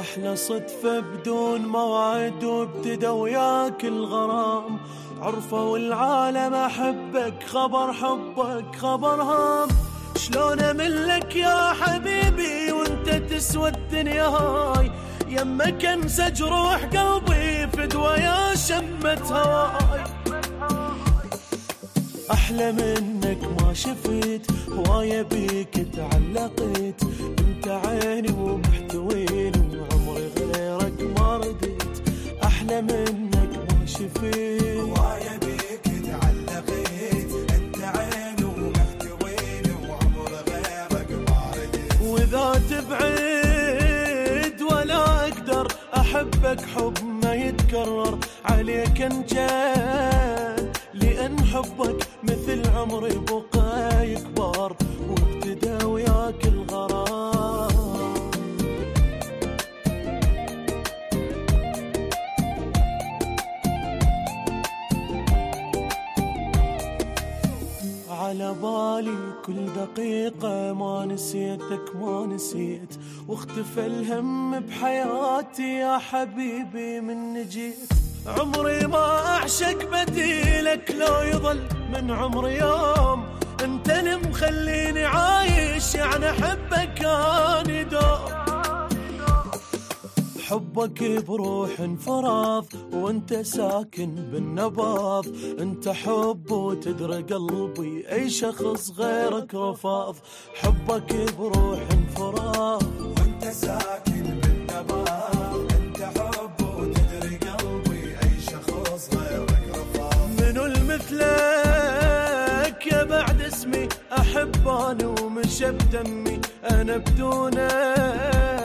أحلى صدفة بدون موعد وابتدى وياك الغرام، عرفوا العالم أحبك خبر حبك خبر هام. شلون أملك يا حبيبي وانت تسوى الدنيا هاي، يمك انسى جروح قلبي فدوى يا شمة هواي. أحلى منك ما شفت هواية بيك تعلقت، انت عيني ومحتويني وعمري غيرك ما رديت. أحلى منك ما شفت هواية بيك تعلقت، انت عيني ومحتويني وعمري غيرك ما رديت. وإذا تبعد ولا أقدر أحبك حب ما يتكرر، عليك انجان لأن حبك مثل عمري بقى يكبر وابتدى وياك الغرام. على بالي كل دقيقة ما نسيتك ما نسيت، واختفى الهم بحياتي يا حبيبي من نجيت. عمري ما أعشق بديلك لو يظل من عمري يوم، انت اللي مخليني عايش يعني حبك اني دوم. حبك بروح انفراض وانت ساكن بالنبض، انت حب وتدري قلبي اي شخص غيرك رفض. حبك بروح انفراض وانت ساكن بالنبض، انت حب وتدري قلبي اي شخص غيرك رفض. منو المثلك يا بعد اسمي، احب انا ومشى بدمي انا بدونك.